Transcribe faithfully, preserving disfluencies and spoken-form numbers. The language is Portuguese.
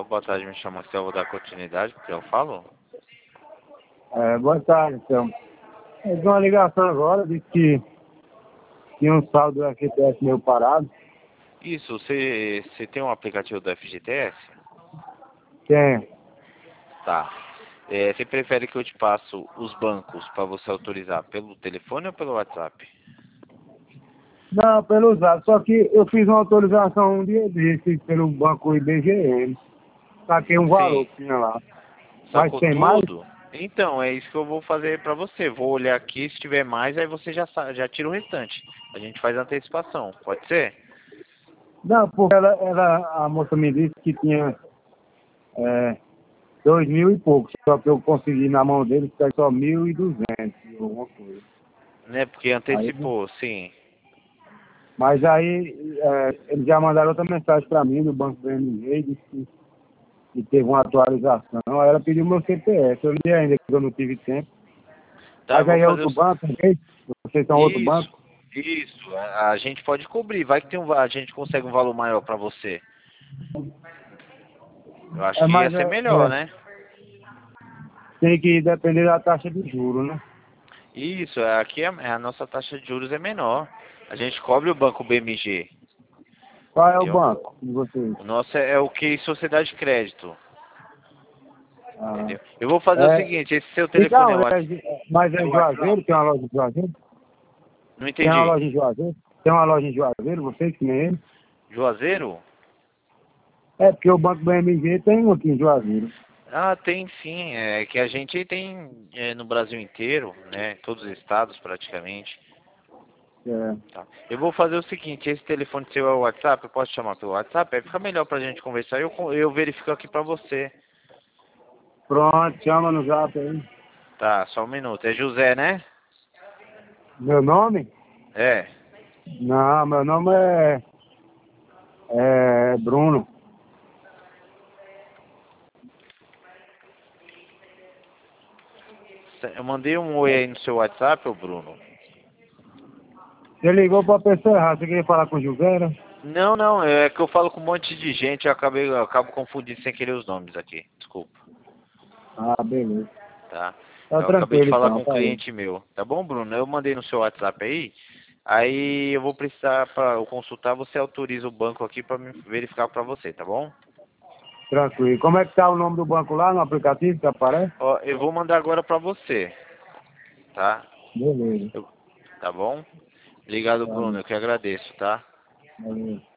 boa tarde, me chama que eu vou dar continuidade, porque eu falo. É, boa tarde, então. Eu dei uma ligação agora, disse que tinha um saldo do F G T S meio parado. Isso, você, você tem um aplicativo do F G T S? Tem. Tá. É, você prefere que eu te passo os bancos para você autorizar pelo telefone ou pelo WhatsApp? Não, pelo usado. Só que eu fiz uma autorização um dia desse pelo banco I B G M. Saquei um valor Sim. que tinha lá. Mas Sacou tem mais? tudo? Então, é isso que eu vou fazer pra você. Vou olhar aqui, se tiver mais, aí você já, sa- já tira o restante. A gente faz a antecipação, pode ser? Não, porque ela, ela, a moça me disse que tinha é, dois mil e pouco. Só que eu consegui na mão dele ficar só mil e duzentos, alguma coisa. Né, porque Aí, antecipou, sim. mas aí é, eles já mandaram outra mensagem para mim do Banco B M G, disse que, que teve uma atualização. Aí ela pediu meu C P F. Eu não dei ainda, porque eu não tive tempo. Tá, eu Mas vou aí é fazer outro o... banco, ok? Vocês são outro Isso, banco? isso. A, a gente pode cobrir. Vai que tem um, va- a gente consegue um valor maior pra você. Eu acho É, que ia mas ser é, melhor, é, né? tem que depender da taxa de juros, né? Isso, aqui a, a nossa taxa de juros é menor. A gente cobre o banco B M G, Qual é o entendeu? banco de vocês? O nosso é, é o que Sociedade de Crédito, Ah, entendeu? Eu vou fazer o é, seguinte, esse seu telefone é então, o é, Whats- é, mas é é em o WhatsApp? Juazeiro? Tem uma loja em Juazeiro? Não Tem uma entendi. loja em Juazeiro? Tem uma loja em Juazeiro, vocês que nem ele? Juazeiro? É, porque o Banco B M G tem um aqui em Juazeiro. Ah, tem sim. É que a gente tem é, no Brasil inteiro, né? Todos os estados praticamente. É, Tá. Eu vou fazer o seguinte, esse telefone seu é o WhatsApp, eu posso chamar pelo WhatsApp? Aí fica melhor pra gente conversar. Eu, co- eu verifico aqui pra você. pronto, chama no zap aí. Tá, só um minuto. É José, né? Meu nome? É. Não, meu nome é, é Bruno. Eu mandei um oi aí no seu WhatsApp, ô Bruno. Você ligou pra pessoa errada, você queria falar com o José, né? Não, não, é que eu falo com um monte de gente, eu acabei, eu acabo confundindo sem querer os nomes aqui. Desculpa, Ah, beleza. tá? Tá Eu acabei de tranquilo falar então, com um tá aí. cliente meu. Tá bom, Bruno? Eu mandei no seu WhatsApp aí. Aí eu vou precisar para eu consultar, você autoriza o banco aqui para me verificar para você, tá bom? Tranquilo. Como é que tá o nome do banco lá no aplicativo que aparece? Ó, eu vou mandar agora para você, tá? Beleza. Eu- tá bom? Obrigado, Tá, Bruno. Eu que agradeço, tá? valeu.